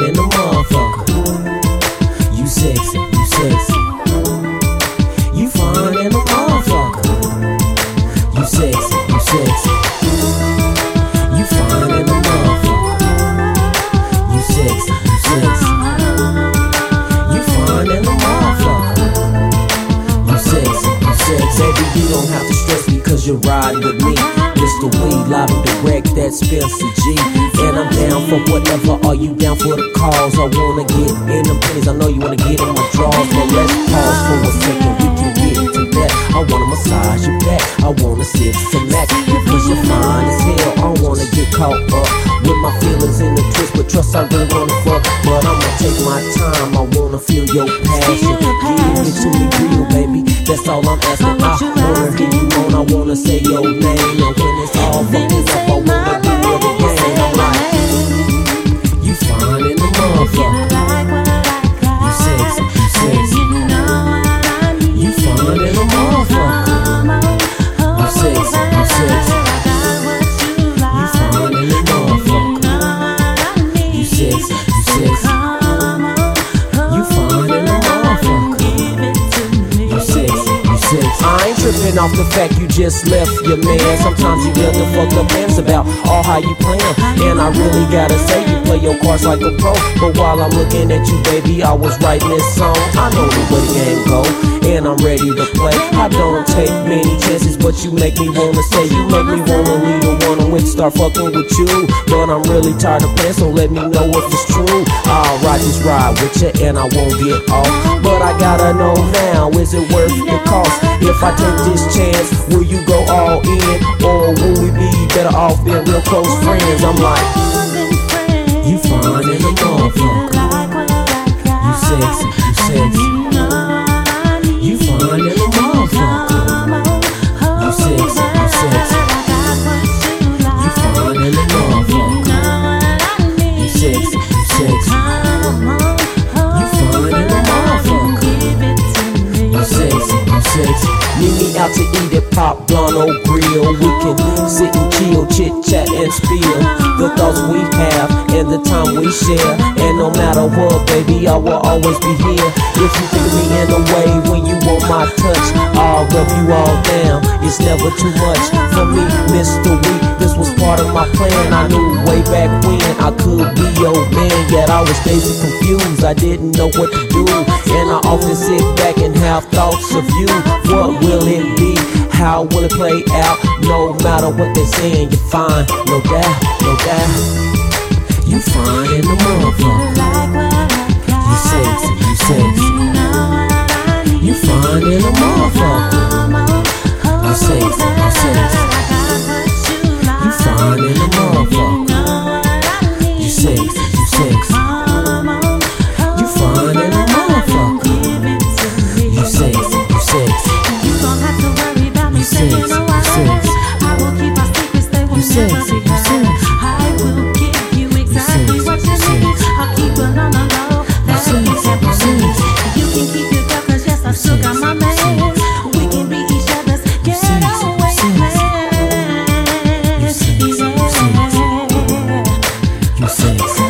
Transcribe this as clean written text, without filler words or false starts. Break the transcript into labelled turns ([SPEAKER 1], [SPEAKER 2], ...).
[SPEAKER 1] in the motherfucker. You sexy, you sexy. You fine in the motherfucker. You sexy, you sexy. You fine in the motherfucker. You sexy, you sexy. You fine in the motherfucker. You sexy, you sexy. Baby, you don't have to stress me cause you're riding with me. Mr. Weed, live and direct, that Spencer G. And I'm down for whatever, are you down for the cause? I wanna get in them pennies, I know you wanna get in my drawers. But let's pause for a second, we can get into that. I wanna massage your back, I wanna sit and match. Because you're fine as hell, I don't wanna get caught up with my feelings in the twist. But trust, I really wanna fuck, but I'ma take my time. I wanna feel your passion. Give it to me real, baby, that's all I'm asking. I wanna hear you on, I wanna say your name. And when it's all fucked up, I wanna do it again. I'm like, you fine in the motherfucker. You sexy, you sexy. You fine in the motherfucker. You sexy, you sexy. You fine in the motherfucker. You sexy, you sexy. You fine in the motherfucker. You sexy, you sexy. I ain't tripping off the fact you just left your man. Sometimes you get the fucked up pants about all how you playin'. And I really gotta say you play your cards like a pro. But while I'm looking at you, baby, I was writing this song. I know the way the game go, and I'm ready to play. I don't take many chances, but you make me wanna say, you make me wanna leave the one I'm with, start fucking with you. But I'm really tired of playing, so let me know if it's true. Alright, just ride with you and I won't get off. But I gotta know now, is it worth the cost? If I take this chance, will you go all in? Or will we be better off being real close friends? I'm like, you fine in the motherfucker. You sexy, you sexy. You fine in the motherfucker. You sexy, you sexy. You fine in the motherfucker. You sexy, you sexy. You fine in the motherfucker. You sexy, you sexy. Meet me out to eat at Pop Blano Grill. We can sit and chill, chit chat and spill the thoughts we have and the time we share. And no matter what, baby, I will always be here. If you think of me in a way when you want my touch, I'll rub you all down. It's never too much for me, Mr. Weed. This was part of my plan. I knew way back when I could be your man. Yet I was dazed and confused, I didn't know what to do. And I often sit back and have thoughts of you. What will it be? How will it play out? No matter what they're saying, you're fine, no doubt, no doubt. You fine in the motherfucker. You sexy, you sexy. You fine in the motherfucker. You sexy, you sexy. You fine in the motherfucker. You sexy, you sexy. You fine in the motherfucker. You sexy, you sexy. You sexy, you sexy.
[SPEAKER 2] I will keep our secrets, they will never be heard. I will give you exactly what you need. I'll keep it on the low, that's what you can't believe. You can keep your girl, cause yes, I still got my man. We can be each other's getaway plan.
[SPEAKER 1] You sexy.